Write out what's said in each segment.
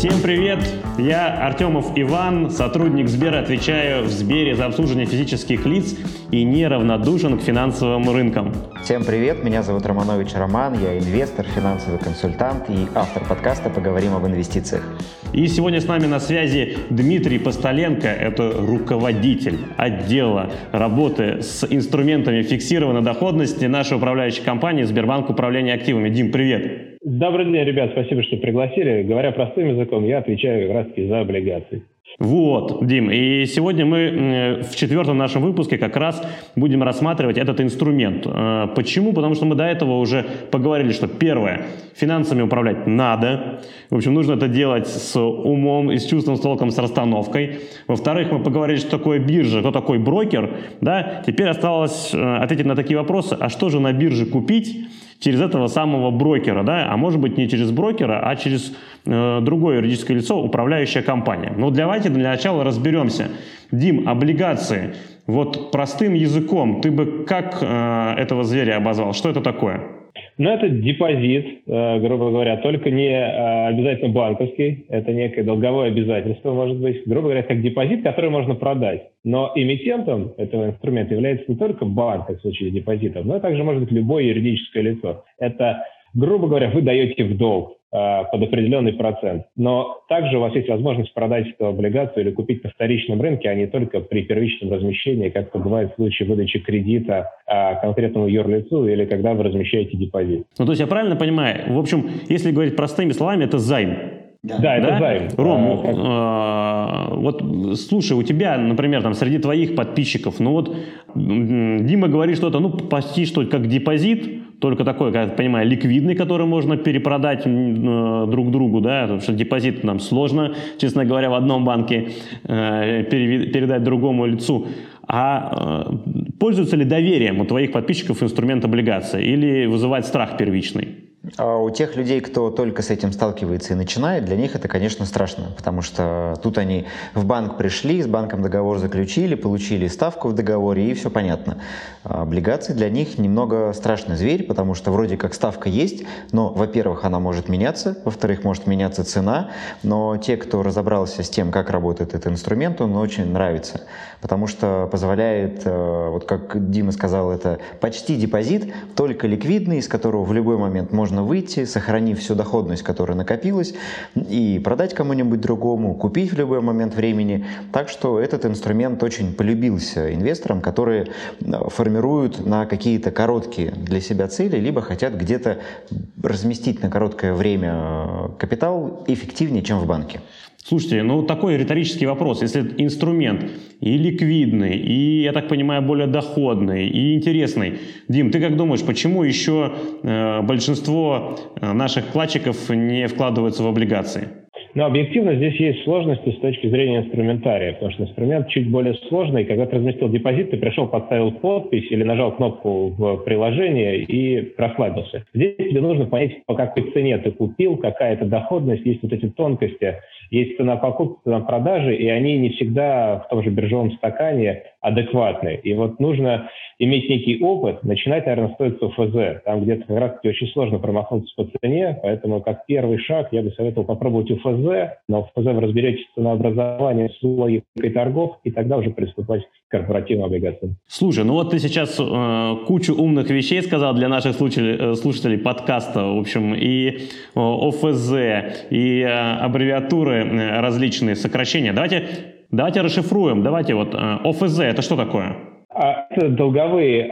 Всем привет! Я Артемов Иван, сотрудник Сбера, отвечаю в Сбере за обслуживание физических лиц и неравнодушен к финансовым рынкам. Всем привет, меня зовут Романович Роман, я инвестор, финансовый консультант и автор подкаста «Поговорим об инвестициях». И сегодня с нами на связи Дмитрий Постоленко, это руководитель отдела работы с инструментами фиксированной доходности нашей управляющей компании Сбербанк Управление активами. Дим, привет! Добрый день, ребят, спасибо, что пригласили. Говоря простым языком, я отвечаю как раз-таки за облигации. Вот, Дим, и сегодня мы в 4-м нашем выпуске как раз будем рассматривать этот инструмент. Почему? Потому что мы до этого уже поговорили, что первое, финансами управлять надо. В общем, нужно это делать с умом и с чувством, с толком, с расстановкой. Во-вторых, мы поговорили, что такое биржа, кто такой брокер. Да? Теперь осталось ответить на такие вопросы, а что же на бирже купить через этого самого брокера, да, а может быть не через брокера, а через другое юридическое лицо, управляющая компания. Но давайте для начала разберемся. Дим, облигации, вот простым языком, ты бы как этого зверя обозвал? Что это такое? Ну, это депозит, грубо говоря, только не обязательно банковский, это некое долговое обязательство, может быть, грубо говоря, как депозит, который можно продать. Но эмитентом этого инструмента является не только банк, как в случае с депозитом, но также может быть любое юридическое лицо. Это, грубо говоря, вы даете в долг под определенный процент. Но также у вас есть возможность продать эту облигацию или купить на вторичном рынке, а не только при первичном размещении, как это бывает в случае выдачи кредита конкретному юрлицу или когда вы размещаете депозит. Ну, то есть я правильно понимаю, в общем, если говорить простыми словами, это займ. Да, это займ. Ром, вот слушай, у тебя, например, там среди твоих подписчиков, ну вот Дима говорит что-то, почти что как депозит, только такой, как я понимаю, ликвидный, который можно перепродать друг другу, да, потому что депозит нам сложно, честно говоря, в одном банке передать другому лицу. А пользуются ли доверием у твоих подписчиков инструмент облигации или вызывает страх первичный? А у тех людей, кто только с этим сталкивается и начинает, для них это, конечно, страшно, потому что тут они в банк пришли, с банком договор заключили, получили ставку в договоре, и все понятно. А облигации для них немного страшный зверь, потому что вроде как ставка есть, но, во-первых, она может меняться, во-вторых, может меняться цена, но те, кто разобрался с тем, как работает этот инструмент, он очень нравится, потому что позволяет, вот как Дима сказал, это почти депозит, только ликвидный, из которого в любой момент можно выйти, сохранив всю доходность, которая накопилась, и продать кому-нибудь другому, купить в любой момент времени. Так что этот инструмент очень полюбился инвесторам, которые формируют на какие-то короткие для себя цели, либо хотят где-то разместить на короткое время капитал эффективнее, чем в банке. Слушайте, такой риторический вопрос. Если инструмент и ликвидный, и, я так понимаю, более доходный, и интересный. Дим, ты как думаешь, почему еще большинство наших вкладчиков не вкладываются в облигации? Объективно здесь есть сложности с точки зрения инструментария, потому что инструмент чуть более сложный. Когда ты разместил депозит, ты пришел, поставил подпись или нажал кнопку в приложении и расслабился. Здесь тебе нужно понять, по какой цене ты купил, какая это доходность, есть вот эти тонкости, есть цена покупки, цена продажи, и они не всегда в том же биржевом стакане адекватны. И вот нужно иметь некий опыт, начинать, наверное, стоит с ОФЗ. Там где-то как раз-таки очень сложно промахнуться по цене, поэтому как первый шаг я бы советовал попробовать ОФЗ. На ОФЗ вы разберетесь в ценообразовании с логикой торгов, и тогда уже приступать к корпоративным облигациям. Слушай, ты сейчас кучу умных вещей сказал для наших слушателей подкаста, в общем, и ОФЗ, и аббревиатуры различные, сокращения. Давайте расшифруем. ОФЗ – это что такое? Это долговые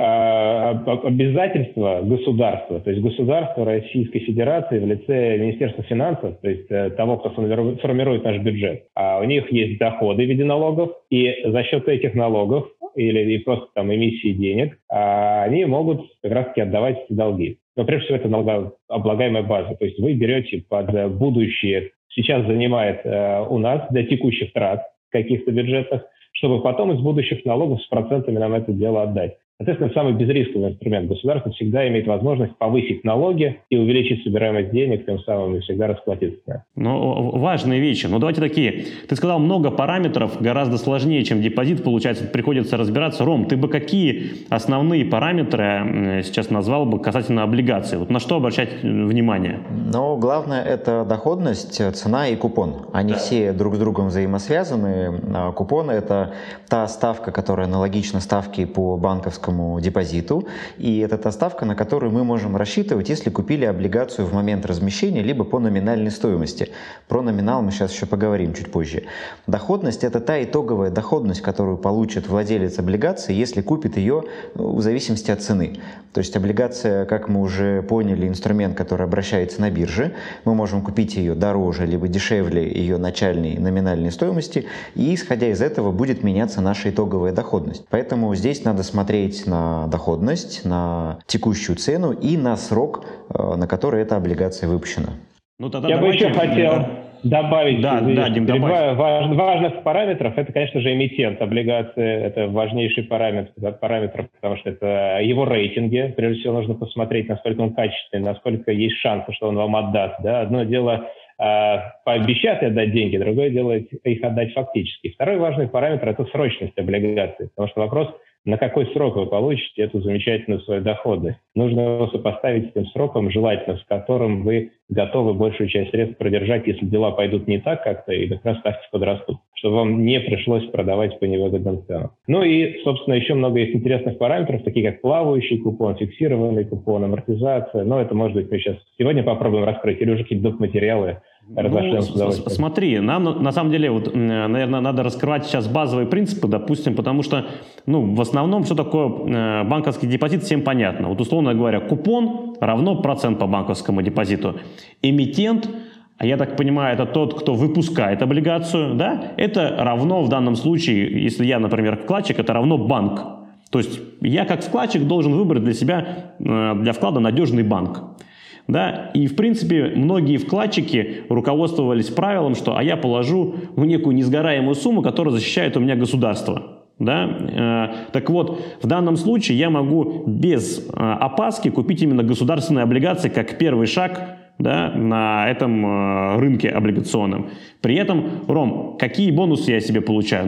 обязательства государства, то есть государства Российской Федерации в лице Министерства финансов, то есть того, кто формирует наш бюджет. У них есть доходы в виде налогов, и за счет этих налогов или просто эмиссии денег они могут как раз-таки отдавать эти долги. Но прежде всего это налогооблагаемая база, то есть вы берете под будущее, сейчас занимает у нас для текущих трат каких-то бюджетах, чтобы потом из будущих налогов с процентами нам это дело отдать. Соответственно, самый безрисковый инструмент. Государство всегда имеет возможность повысить налоги и увеличить собираемость денег, тем самым и всегда расплатиться. Ну, важные вещи. Ну, давайте такие. Ты сказал, много параметров, гораздо сложнее, чем депозит, получается, приходится разбираться. Ром, ты бы какие основные параметры сейчас назвал бы касательно облигаций? Вот на что обращать внимание? Но главное — это доходность, цена и купон. Они все друг с другом взаимосвязаны. Купон — это та ставка, которая аналогична ставке по банковскому депозиту, и это та ставка, на которую мы можем рассчитывать, если купили облигацию в момент размещения, либо по номинальной стоимости. Про номинал мы сейчас еще поговорим чуть позже. Доходность — это та итоговая доходность, которую получит владелец облигации, если купит ее в зависимости от цены. То есть облигация, как мы уже поняли, инструмент, который обращается на бирже. Мы можем купить ее дороже, либо дешевле ее начальной номинальной стоимости, и исходя из этого будет меняться наша итоговая доходность. Поэтому здесь надо смотреть на доходность, на текущую цену и на срок, на который эта облигация выпущена. Ну, тогда я бы еще хотел добавить, Дим, важных параметров. Это, конечно же, эмитент облигации. Это важнейший параметр, потому что это его рейтинги. Прежде всего, нужно посмотреть, насколько он качественный, насколько есть шансы, что он вам отдаст. Да? Одно дело пообещать отдать деньги, другое дело их отдать фактически. Второй важный параметр – это срочность облигации, потому что вопрос, на какой срок вы получите эту замечательную свою доходность. Нужно его сопоставить с тем сроком, желательно, с которым вы готовы большую часть средств продержать, если дела пойдут не так как-то, и как раз ставки подрастут, чтобы вам не пришлось продавать по невыгодным ценам. Ну и, собственно, еще много есть интересных параметров, такие как плавающий купон, фиксированный купон, амортизация. Но это, может быть, мы сейчас сегодня попробуем раскрыть, или уже какие-то доп. Материалы разошлем с удовольствием. Смотри, нам на самом деле, вот, наверное, надо раскрывать сейчас базовые принципы, допустим, потому что, в основном, что такое банковский депозит, всем понятно. Вот, условно говоря, купон равно процент по банковскому депозиту. Эмитент, а я так понимаю, это тот, кто выпускает облигацию, да, это равно в данном случае, если я, например, вкладчик, это равно банк. То есть я как вкладчик должен выбрать для себя, для вклада надежный банк. Да? И, в принципе, многие вкладчики руководствовались правилом, что я положу в некую несгораемую сумму, которая защищает у меня государство. Да? Так вот, в данном случае я могу без опаски купить именно государственные облигации как первый шаг, да, на этом рынке облигационном. При этом, Ром, какие бонусы я себе получаю?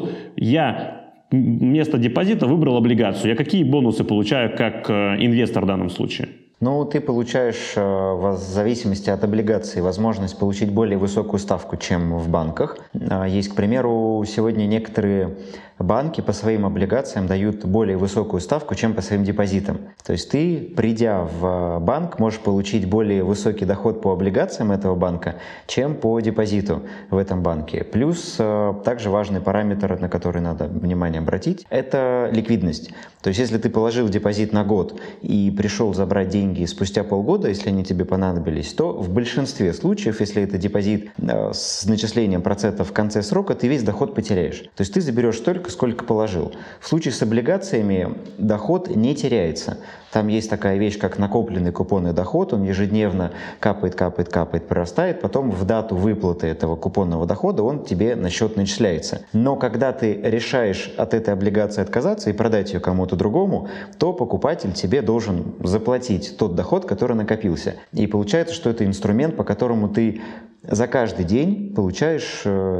Я вместо депозита выбрал облигацию. Я какие бонусы получаю как инвестор в данном случае? Ты получаешь в зависимости от облигаций возможность получить более высокую ставку, чем в банках. Есть, к примеру, сегодня некоторые банки по своим облигациям дают более высокую ставку, чем по своим депозитам. То есть ты, придя в банк, можешь получить более высокий доход по облигациям этого банка, чем по депозиту в этом банке. Плюс также важный параметр, на который надо внимание обратить, это ликвидность. То есть если ты положил депозит на год и пришел забрать деньги спустя полгода, если они тебе понадобились, то в большинстве случаев, если это депозит с начислением процентов в конце срока, ты весь доход потеряешь. То есть ты заберешь столько, сколько положил. В случае с облигациями доход не теряется. Там есть такая вещь, как накопленный купонный доход, он ежедневно капает, прирастает, потом в дату выплаты этого купонного дохода он тебе на счет начисляется. Но когда ты решаешь от этой облигации отказаться и продать ее кому-то другому, то покупатель тебе должен заплатить тот доход, который накопился. И получается, что это инструмент, по которому ты за каждый день получаешь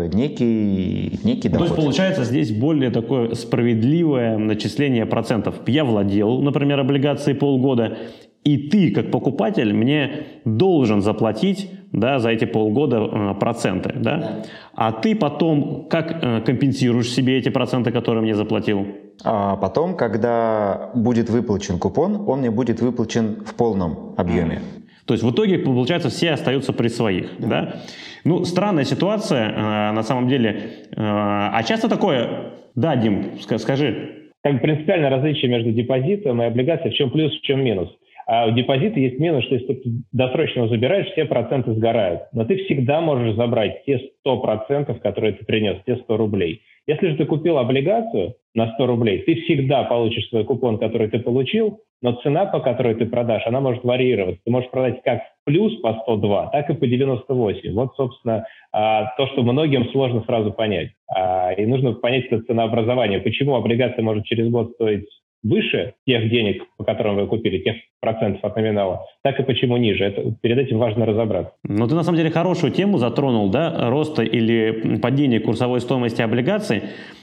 некий доход. То есть получается здесь более такое справедливое начисление процентов. Я владел, например, облигацией полгода, и ты, как покупатель, мне должен заплатить, да, за эти полгода проценты. Да? А ты потом как компенсируешь себе эти проценты, которые мне заплатил? А потом, когда будет выплачен купон, он мне будет выплачен в полном объеме. То есть в итоге, получается, все остаются при своих. Да? Странная ситуация, на самом деле. А часто такое... Да, Дим, скажи. Принципиальное различие между депозитом и облигацией, в чем плюс, в чем минус. А у депозита есть минус, что если ты досрочно его забираешь, все проценты сгорают. Но ты всегда можешь забрать те 100%, которые ты принес, те 100 рублей. Если же ты купил облигацию на 100 рублей, ты всегда получишь свой купон, который ты получил, но цена, по которой ты продашь, она может варьироваться. Ты можешь продать как в плюс по 102, так и по 98. Вот, собственно, то, что многим сложно сразу понять. И нужно понять это ценообразование. Почему облигация может через год стоить выше тех денег, по которым вы купили, тех процентов от номинала, так и почему ниже. Перед этим важно разобраться. Но ты на самом деле хорошую тему затронул, да, роста или падения курсовой стоимости облигаций.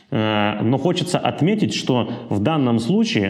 Но хочется отметить, что в данном случае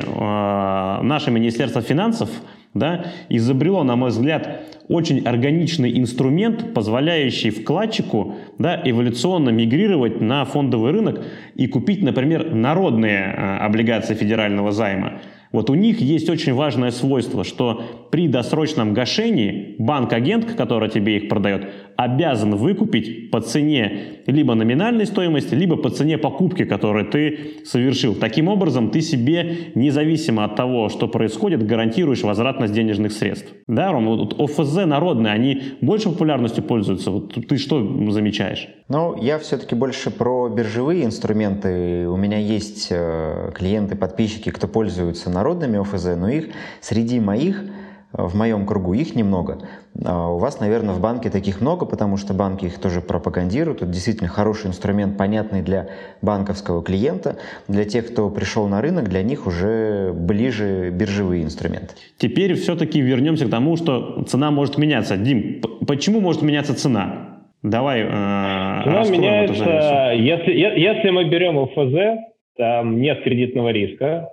наше Министерство финансов, да, изобрело, на мой взгляд, очень органичный инструмент, позволяющий вкладчику, да, эволюционно мигрировать на фондовый рынок и купить, например, народные облигации федерального займа. Вот у них есть очень важное свойство, что при досрочном гашении банк-агент, который тебе их продает, обязан выкупить по цене либо номинальной стоимости, либо по цене покупки, которую ты совершил. Таким образом, ты себе, независимо от того, что происходит, гарантируешь возвратность денежных средств. Да, Ром, вот ОФЗ народные, они больше популярностью пользуются. Вот ты что замечаешь? Ну, я все-таки больше про биржевые инструменты. У меня есть клиенты, подписчики, кто пользуются народными ОФЗ, но их среди моих, в моем кругу, их немного. У вас, наверное, в банке таких много, потому что банки их тоже пропагандируют. Это действительно хороший инструмент, понятный для банковского клиента. Для тех, кто пришел на рынок, для них уже ближе биржевые инструменты. Теперь все-таки вернемся к тому, что цена может меняться. Дим, почему может меняться цена? Давай цена меняется, если мы берем ОФЗ, там нет кредитного риска,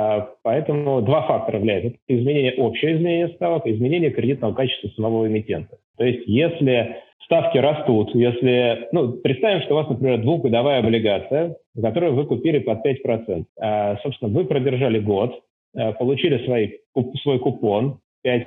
поэтому два фактора влияют. Это общее изменение ставок и изменение кредитного качества самого эмитента. То есть если ставки растут, представим, что у вас, например, двухгодовая облигация, которую вы купили под 5%. Собственно, вы продержали год, получили свой купон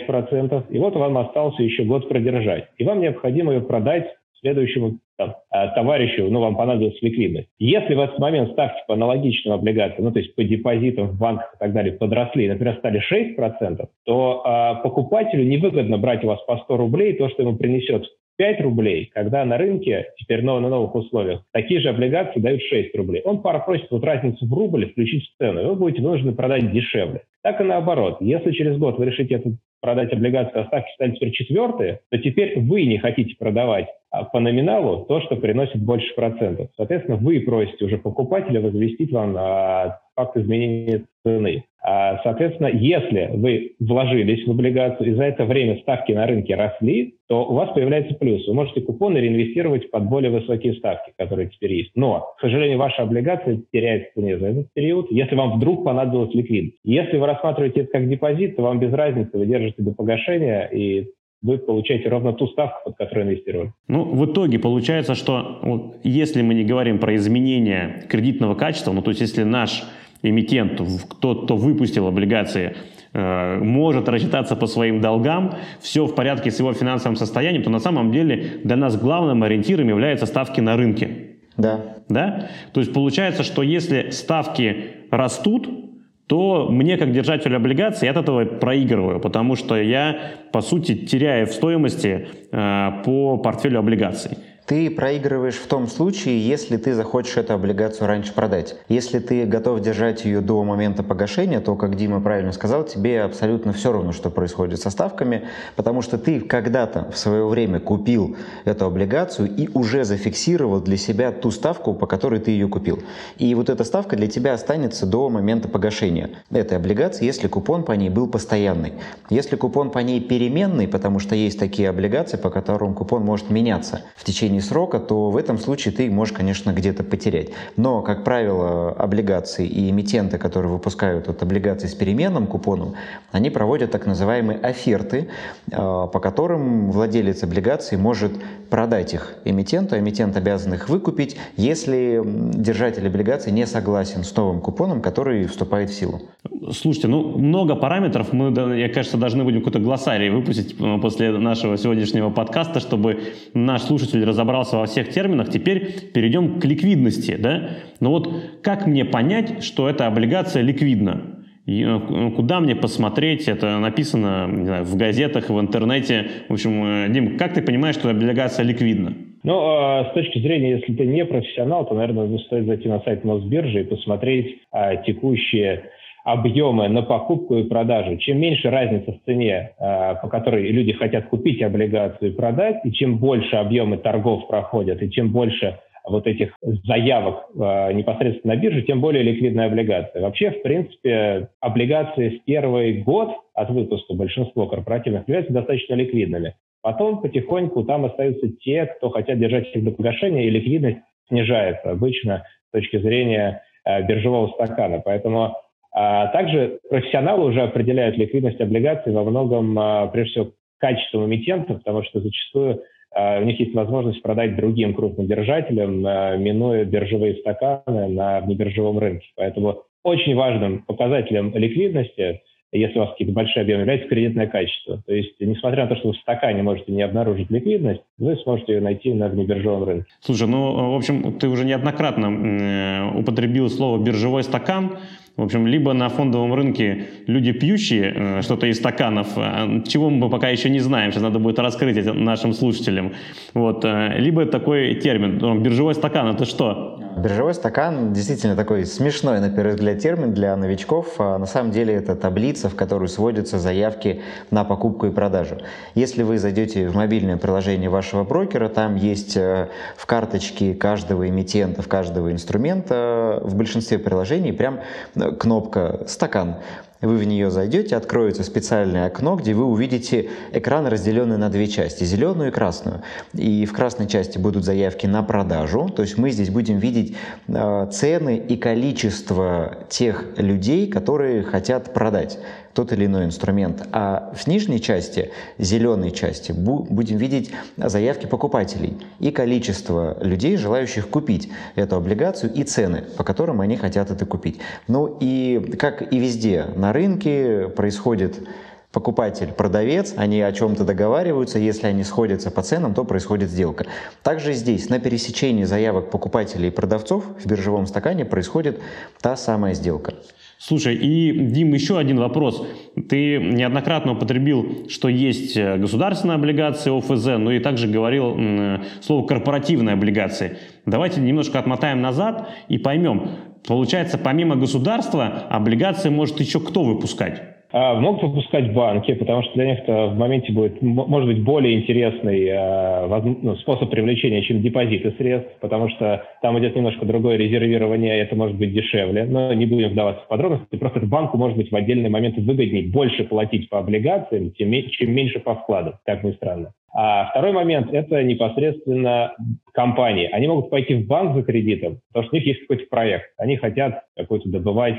5%, и вот вам остался еще год продержать. И вам необходимо ее продать следующему товарищу, вам понадобилась ликвидность. Если в этот момент ставки по аналогичным облигациям, то есть по депозитам в банках и так далее, подросли, например, стали 6%, то покупателю невыгодно брать у вас по 100 рублей то, что ему принесет 5 рублей, когда на рынке, теперь на новых условиях, такие же облигации дают 6 рублей. Он попросит разницу в рубль включить в цену, и вы будете вынуждены продать дешевле. Так и наоборот. Если через год вы решите продать облигации, а ставки стали теперь 4, то теперь вы не хотите продавать по номиналу то, что приносит больше процентов. Соответственно, вы просите уже покупателя возвестить вам факт изменения цены. Соответственно, если вы вложились в облигацию и за это время ставки на рынке росли, то у вас появляется плюс. Вы можете купоны реинвестировать под более высокие ставки, которые теперь есть. Но, к сожалению, ваша облигация теряет в цене за этот период, если вам вдруг понадобилась ликвидность. Если вы рассматриваете это как депозит, то вам без разницы, вы держите до погашения и вы получаете ровно ту ставку, под которую инвестировали. В итоге получается, что если мы не говорим про изменение кредитного качества, то есть если наш эмитент, кто выпустил облигации, может рассчитаться по своим долгам, все в порядке с его финансовым состоянием, то на самом деле для нас главным ориентиром являются ставки на рынке. Да? То есть получается, что если ставки растут, то мне, как держателю облигаций, я от этого проигрываю, потому что я, по сути, теряю в стоимости по портфелю облигаций. Ты проигрываешь в том случае, если ты захочешь эту облигацию раньше продать. Если ты готов держать ее до момента погашения, то, как Дима правильно сказал, тебе абсолютно все равно, что происходит со ставками, потому что ты когда-то в свое время купил эту облигацию и уже зафиксировал для себя ту ставку, по которой ты ее купил. И вот эта ставка для тебя останется до момента погашения этой облигации, если купон по ней был постоянный. Если купон по ней переменный, потому что есть такие облигации, по которым купон может меняться в течение срока, то в этом случае ты можешь, конечно, где-то потерять. Но, как правило, облигации и эмитенты, которые выпускают облигации с переменным купоном, они проводят так называемые оферты, по которым владелец облигаций может продать их эмитенту, эмитент обязан их выкупить, если держатель облигаций не согласен с новым купоном, который вступает в силу. Слушайте, много параметров. Мы, я кажется, должны будем какой-то глоссарий выпустить после нашего сегодняшнего подкаста, чтобы наш слушатель разобрался во всех терминах. Теперь перейдем к ликвидности. Да? Но как мне понять, что эта облигация ликвидна? Куда мне посмотреть? Это написано, не знаю, в газетах, в интернете. В общем, Дим, как ты понимаешь, что облигация ликвидна? С точки зрения, если ты не профессионал, то, наверное, стоит зайти на сайт Мосбиржи и посмотреть текущие объемы на покупку и продажу. Чем меньше разница в цене, по которой люди хотят купить облигацию и продать, и чем больше объемы торгов проходят, и чем больше вот этих заявок непосредственно на бирже, тем более ликвидная облигация. Вообще, в принципе, облигации в первый год от выпуска большинство корпоративных являются достаточно ликвидными. Потом потихоньку там остаются те, кто хотят держать их до погашения, и ликвидность снижается обычно с точки зрения биржевого стакана. Поэтому также профессионалы уже определяют ликвидность облигаций во многом, прежде всего, качеством эмитентов, потому что зачастую у них есть возможность продать другим крупным держателям, минуя биржевые стаканы на внебиржевом рынке. Поэтому очень важным показателем ликвидности, если у вас какие-то большие объемы, является кредитное качество. То есть, несмотря на то, что вы в стакане можете не обнаружить ликвидность, вы сможете ее найти на внебиржевом рынке. Слушай, в общем, ты уже неоднократно употребил слово «биржевой стакан». В общем, либо на фондовом рынке люди пьющие что-то из стаканов, чего мы пока еще не знаем, сейчас надо будет раскрыть это нашим слушателям. Вот. Либо такой термин «биржевой стакан» — это что? Биржевой стакан действительно такой смешной, на первый взгляд, термин для новичков. На самом деле это таблица, в которую сводятся заявки на покупку и продажу. Если вы зайдете в мобильное приложение вашего брокера, там есть в карточке каждого эмитента, в каждого инструмента, в большинстве приложений прям кнопка «Стакан». Вы в нее зайдете, откроется специальное окно, где вы увидите экран, разделенный на две части, зеленую и красную. И в красной части будут заявки на продажу, то есть мы здесь будем видеть цены и количество тех людей, которые хотят продать тот или иной инструмент. А в нижней части, зеленой части, будем видеть заявки покупателей и количество людей, желающих купить эту облигацию, и цены, по которым они хотят это купить. Ну и как и везде на рынке происходит покупатель-продавец, они о чем-то договариваются, если они сходятся по ценам, то происходит сделка. Также здесь на пересечении заявок покупателей и продавцов в биржевом стакане происходит та самая сделка. Слушай, и, Дим, еще один вопрос. Ты неоднократно употребил, что есть государственные облигации ОФЗ, но и также говорил слово «корпоративные облигации». Давайте немножко отмотаем назад и поймем. Получается, помимо государства, облигации может еще кто выпускать? Могут выпускать банки, потому что для них это в моменте будет, может быть, более интересный способ привлечения, чем депозиты средств, потому что там идет немножко другое резервирование, и это может быть дешевле. Но не будем вдаваться в подробности. Просто банку может быть в отдельный момент выгоднее больше платить по облигациям, чем меньше по вкладам, как ни странно. А второй момент – это непосредственно компании. Они могут пойти в банк за кредитом, потому что у них есть какой-то проект. Они хотят какой-то добывать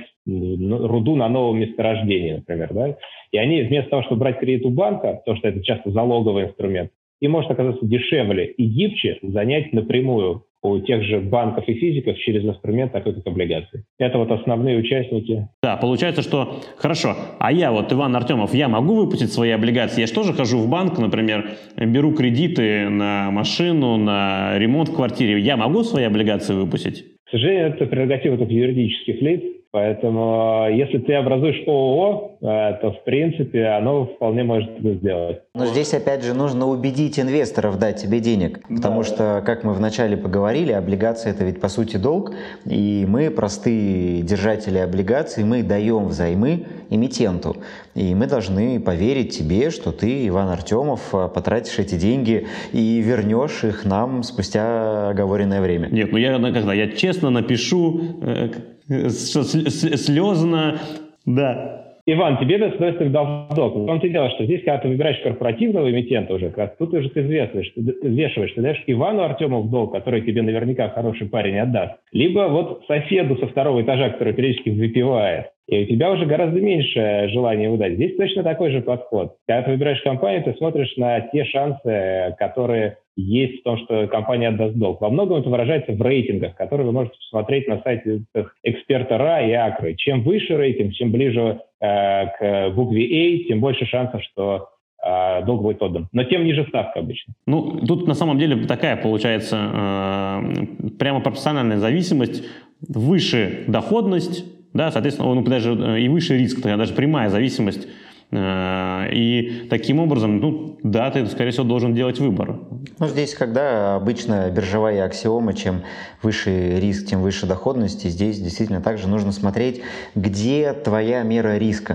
руду на новом месторождении, например. Да? И они вместо того, чтобы брать кредит у банка, потому что это часто залоговый инструмент, им может оказаться дешевле и гибче занять напрямую у тех же банков и физиков через инструмент такой, как облигации. Это вот основные участники. Да, получается, что хорошо. А я вот, Иван Артемов, я могу выпустить свои облигации? Я же тоже хожу в банк, например, беру кредиты на машину, на ремонт в квартире. Я могу свои облигации выпустить? К сожалению, это прерогатива только юридических лиц. Поэтому, если ты образуешь ООО, то, в принципе, оно вполне может это сделать. Но здесь, опять же, нужно убедить инвесторов дать тебе денег. Потому что, как мы вначале поговорили, облигации – это ведь, по сути, долг. И мы, простые держатели облигаций, мы даем взаймы эмитенту. И мы должны поверить тебе, что ты, Иван Артемов, потратишь эти деньги и вернешь их нам спустя оговоренное время. Нет, я честно напишу, слезно, да. Иван, тебе это становится должок. В том-то и дело, что здесь, когда ты выбираешь корпоративного эмитента уже, тут уже ты взвешиваешь, ты даешь Ивану Артемову долг, который тебе наверняка хороший парень отдаст, либо вот соседу со второго этажа, который периодически выпивает. И у тебя уже гораздо меньше желания выдать. Здесь точно такой же подход. Когда ты выбираешь компанию, ты смотришь на те шансы, которые есть в том, что компания отдаст долг. Во многом это выражается в рейтингах, которые вы можете посмотреть на сайте эксперта РА и Акры. Чем выше рейтинг, чем ближе к букве А, тем больше шансов, что долг будет отдан. Но тем ниже ставка обычно. Ну, тут на самом деле такая получается прямо пропорциональная зависимость. Выше доходность, да, соответственно, даже и выше риск, даже прямая зависимость. И таким образом, да, ты, скорее всего, должен делать выбор. Ну, здесь, когда обычно биржевая аксиома, чем выше риск, тем выше доходность, и здесь действительно также нужно смотреть, где твоя мера риска.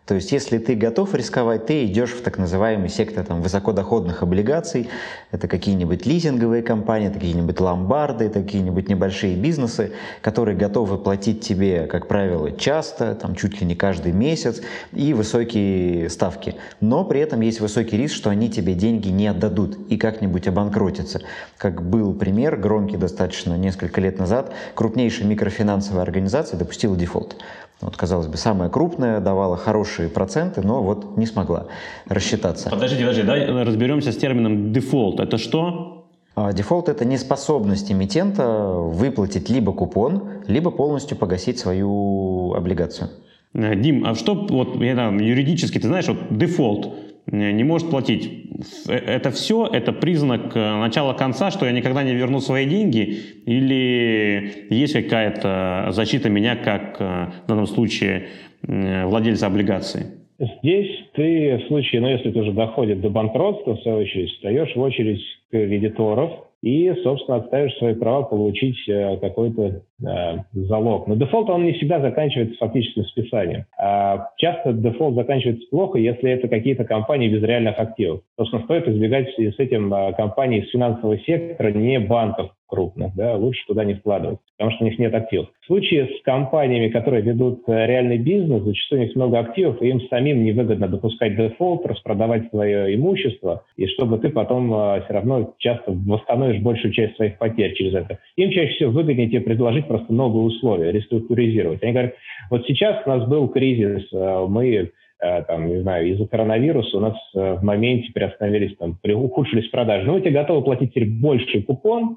То есть, если ты готов рисковать, ты идешь в так называемый сектор высокодоходных облигаций. Это какие-нибудь лизинговые компании, какие-нибудь ломбарды, какие-нибудь небольшие бизнесы, которые готовы платить тебе, как правило, часто, чуть ли не каждый месяц, и высокие ставки. Но при этом есть высокий риск, что они тебе деньги не отдадут и как-нибудь обанкротятся. Как был пример, громкий достаточно несколько лет назад, крупнейшая микрофинансовая организация допустила дефолт. Казалось бы, самая крупная, давала хорошие проценты, но не смогла рассчитаться. Подожди, давай разберемся с термином дефолт. Это что? Дефолт – это неспособность эмитента выплатить либо купон, либо полностью погасить свою облигацию. Дим, а что юридически, ты знаешь, дефолт не может платить? Это все? Это признак начала-конца, что я никогда не верну свои деньги? Или есть какая-то защита меня, как в данном случае владельца облигации? Здесь ты в случае, если это уже доходит до банкротства, в свою очередь, встаешь в очередь кредиторов и, собственно, отстаиваешь свои права получить какой-то залог. Но дефолт, он не всегда заканчивается фактическим списанием. Часто дефолт заканчивается плохо, если это какие-то компании без реальных активов. Собственно, стоит избегать с этим компаний из финансового сектора, не банков крупных, лучше туда не вкладывать, потому что у них нет активов. В случае с компаниями, которые ведут реальный бизнес, зачастую у них много активов, и им самим невыгодно допускать дефолт, распродавать свое имущество, и чтобы ты потом все равно часто восстановишь большую часть своих потерь через это. Им чаще всего выгоднее тебе предложить просто новые условия, реструктуризировать. Они говорят, сейчас у нас был кризис, мы из-за коронавируса у нас в моменте приостановились, ухудшились продажи. Мы тебе готовы платить теперь больший купон,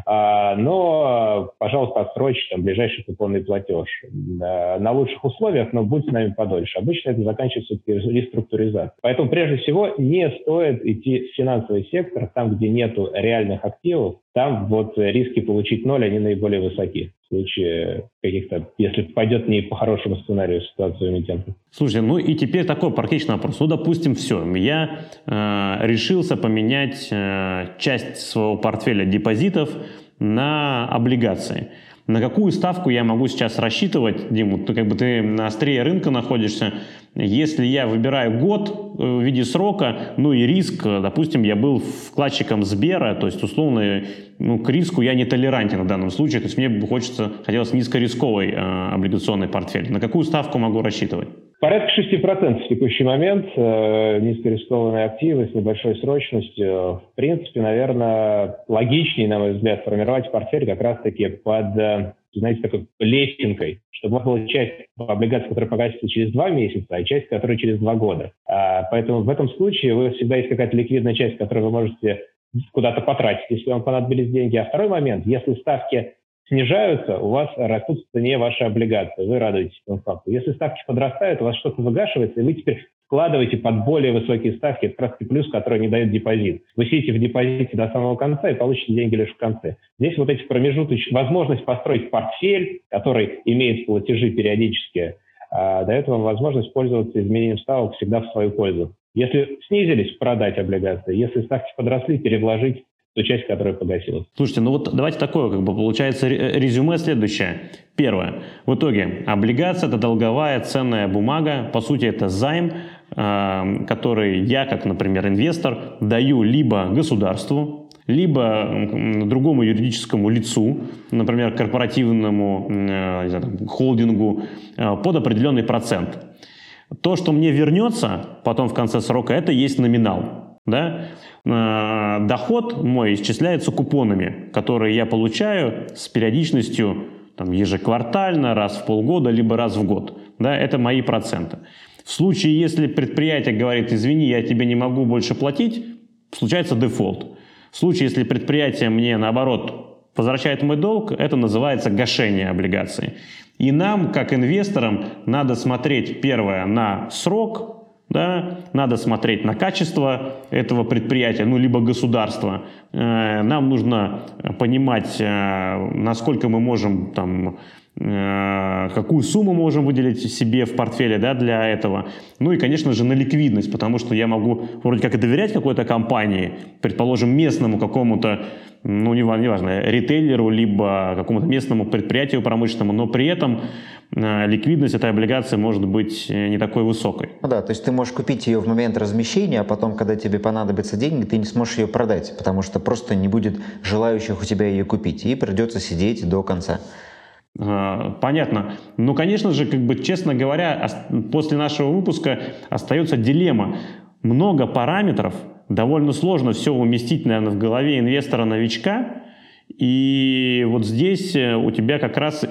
но, пожалуйста, отсрочь ближайший купонный платеж на лучших условиях, но будь с нами подольше. Обычно это заканчивается реструктуризацией. Поэтому, прежде всего, не стоит идти в финансовый сектор, там, где нету реальных активов, там риски получить ноль, они наиболее высоки. В случае каких-то, если пойдет не по хорошему сценарию ситуацию эмитента. Слушай, и теперь такой практичный вопрос. Допустим, все, я решился поменять часть своего портфеля депозитов на облигации. На какую ставку я могу сейчас рассчитывать, Дим? Ты на острие рынка находишься. Если я выбираю год в виде срока, и риск, допустим, я был вкладчиком Сбера, то есть, условно, к риску я не толерантен в данном случае, то есть мне хотелось низкорисковый облигационный портфель. На какую ставку могу рассчитывать? Порядка 6% в текущий момент, низкорискованные активы с небольшой срочностью. В принципе, наверное, логичнее, на мой взгляд, формировать портфель как раз-таки под, такой лесенкой, чтобы у вас была часть облигаций, которая погасится через 2 месяца, а часть, которая через 2 года. Поэтому в этом случае вы всегда есть какая-то ликвидная часть, которую вы можете куда-то потратить, если вам понадобились деньги. А второй момент, если ставки снижаются, у вас растут в цене ваши облигации, вы радуетесь этому факту. Если ставки подрастают, у вас что-то выгашивается, и вы теперь вкладываете под более высокие ставки, это как раз плюс, который не дает депозит. Вы сидите в депозите до самого конца и получите деньги лишь в конце. Здесь эти промежуточные, возможность построить портфель, который имеет платежи периодически, дает вам возможность пользоваться изменением ставок всегда в свою пользу. Если снизились, продать облигации, если ставки подросли, переложить ту часть, которая погасилась. Слушайте, давайте такое, получается резюме следующее. Первое. В итоге облигация – это долговая ценная бумага, по сути это займ, который я, как, например, инвестор, даю либо государству, либо другому юридическому лицу, например, корпоративному холдингу, под определенный процент. То, что мне вернется потом в конце срока, это есть номинал. Доход мой исчисляется купонами, которые я получаю с периодичностью ежеквартально, раз в полгода, либо раз в год. Это мои проценты. В случае, если предприятие говорит, извини, я тебе не могу больше платить, случается дефолт. В случае, если предприятие мне, наоборот, возвращает мой долг, это называется гашение облигаций. И нам, как инвесторам, надо смотреть, первое, на срок, надо смотреть на качество этого предприятия, либо государства. Нам нужно понимать, насколько мы можем какую сумму можем выделить себе в портфеле, да, для этого. Ну и, конечно же, на ликвидность, потому что я могу вроде как и доверять какой-то компании, предположим, местному какому-то, ну, неважно, ритейлеру, либо какому-то местному предприятию промышленному, но при этом ликвидность этой облигации может быть не такой высокой. Ну да, то есть ты можешь купить ее в момент размещения, а потом, когда тебе понадобятся деньги, ты не сможешь ее продать, потому что просто не будет желающих у тебя ее купить, и придется сидеть до конца. Понятно. Ну, конечно же, как бы, честно говоря, после нашего выпуска остается дилемма. Много параметров, довольно сложно все уместить, наверное, в голове инвестора-новичка. И вот здесь у тебя как раз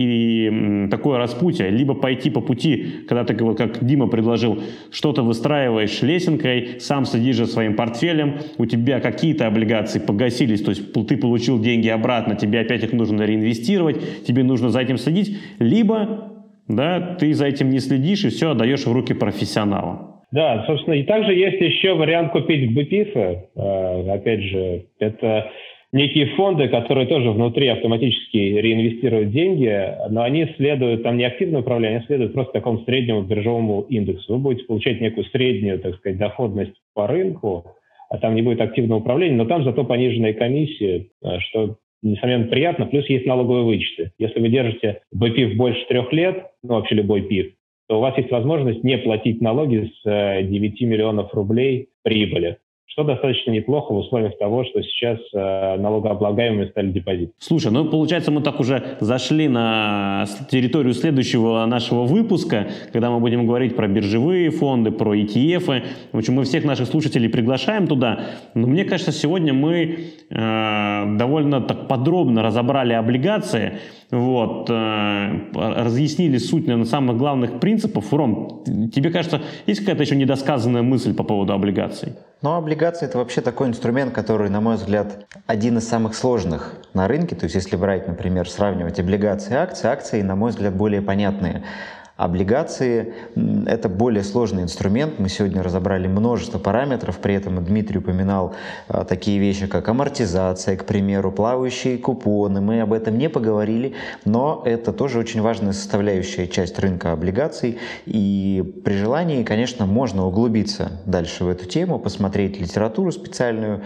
и такое распутье. Либо пойти по пути, когда ты, вот как Дима предложил, что-то выстраиваешь лесенкой, сам сидишь за своим портфелем, у тебя какие-то облигации погасились, то есть ты получил деньги обратно, тебе опять их нужно реинвестировать, тебе нужно за этим следить. Либо, да, ты за этим не следишь и все отдаешь в руки профессионала. Да, собственно, и также есть еще вариант купить БПИФы. Опять же, это некие фонды, которые тоже внутри автоматически реинвестируют деньги, но они следуют, там не активное управление, они следуют просто такому среднему биржевому индексу. Вы будете получать некую среднюю, так сказать, доходность по рынку, а там не будет активного управления, но там зато пониженные комиссии, что, несомненно, приятно, плюс есть налоговые вычеты. Если вы держите БПИФ больше 3 лет, ну вообще любой ПИФ, то у вас есть возможность не платить налоги с 9 миллионов рублей прибыли, что достаточно неплохо в условиях того, что сейчас налогооблагаемыми стали депозиты. Слушай, ну получается, мы так уже зашли на территорию следующего нашего выпуска, когда мы будем говорить про биржевые фонды, про ETF. В общем, мы всех наших слушателей приглашаем туда. Но мне кажется, сегодня мы довольно так подробно разобрали облигации, вот, разъяснили суть, наверное, самых главных принципов. Ром, тебе кажется, есть какая-то еще недосказанная мысль по поводу облигаций? Но облигации — это вообще такой инструмент, который, на мой взгляд, один из самых сложных на рынке. То есть если брать, например, сравнивать облигации и акции, акции, на мой взгляд, более понятные. Облигации — это более сложный инструмент. Мы сегодня разобрали множество параметров, при этом Дмитрий упоминал такие вещи, как амортизация, к примеру, плавающие купоны. Мы об этом не поговорили, но это тоже очень важная составляющая часть рынка облигаций. И при желании, конечно, можно углубиться дальше в эту тему, посмотреть литературу специальную.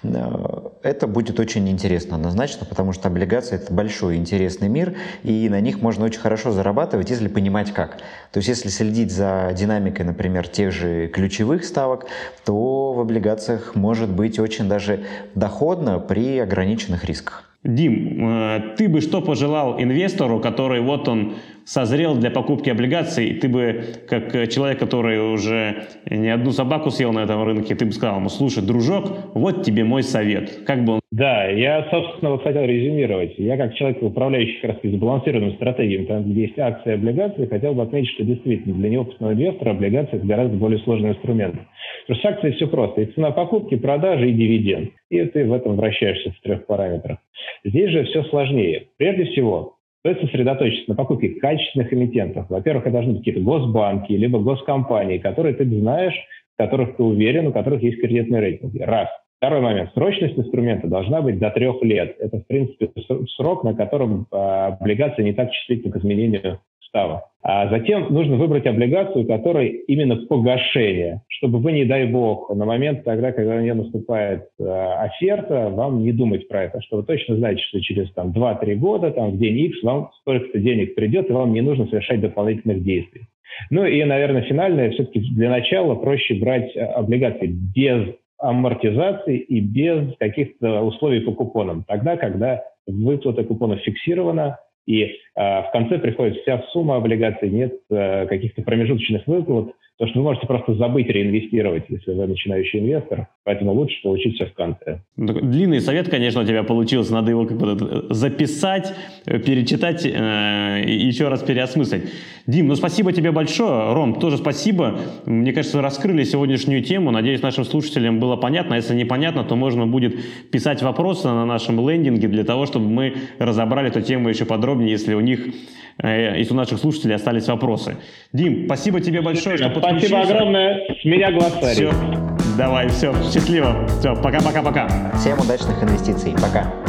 Это будет очень интересно однозначно, потому что облигации — это большой интересный мир, и на них можно очень хорошо зарабатывать, если понимать как. То есть если следить за динамикой, например, тех же ключевых ставок, то в облигациях может быть очень даже доходно при ограниченных рисках. Дим, ты бы что пожелал инвестору, который вот он созрел для покупки облигаций, ты бы, как человек, который уже не одну собаку съел на этом рынке, ты бы сказал ему: слушай, дружок, вот тебе мой совет. Как бы он... Да, я, собственно, вот хотел резюмировать. Я, как человек, управляющий как раз сбалансированным стратегией, там, где есть акции и облигации, хотел бы отметить, что действительно для неопытного инвестора облигации — это гораздо более сложный инструмент. Потому что с акцией все просто. И цена покупки, продажи, и дивиденд. И ты в этом вращаешься в 3 параметрах. Здесь же все сложнее. Прежде всего, стоит сосредоточиться на покупке качественных эмитентов. Во-первых, это должны быть какие-то госбанки, либо госкомпании, которые ты знаешь, в которых ты уверен, у которых есть кредитные рейтинги. Раз. Второй момент. Срочность инструмента должна быть до 3 лет. Это, в принципе, срок, на котором облигация не так чувствительна к изменению ставок. А затем нужно выбрать облигацию, у которой именно погашение, чтобы вы, не дай бог, на момент тогда, когда у нее наступает оферта, вам не думать про это, что вы точно знаете, что через 2-3 года, в день X, вам столько-то денег придет, и вам не нужно совершать дополнительных действий. Ну и, наверное, финальное, все-таки для начала проще брать облигации без амортизации и без каких-то условий по купонам. Тогда, когда выплата купонов фиксирована, и в конце приходит вся сумма облигаций, нет каких-то промежуточных выплат, то что вы можете просто забыть реинвестировать, если вы начинающий инвестор, поэтому лучше получить все в конце. Длинный совет, конечно, у тебя получился, надо его как-то записать, перечитать и еще раз переосмыслить. Дим, ну спасибо тебе большое. Ром, тоже спасибо. Мне кажется, раскрыли сегодняшнюю тему. Надеюсь, нашим слушателям было понятно. Если непонятно, то можно будет писать вопросы на нашем лендинге для того, чтобы мы разобрали эту тему еще подробнее, если у наших слушателей остались вопросы. Дим, спасибо тебе большое, что подключился. Спасибо огромное. С меня глаз царит. Все, давай, все, счастливо. Все, пока-пока-пока. Всем удачных инвестиций. Пока.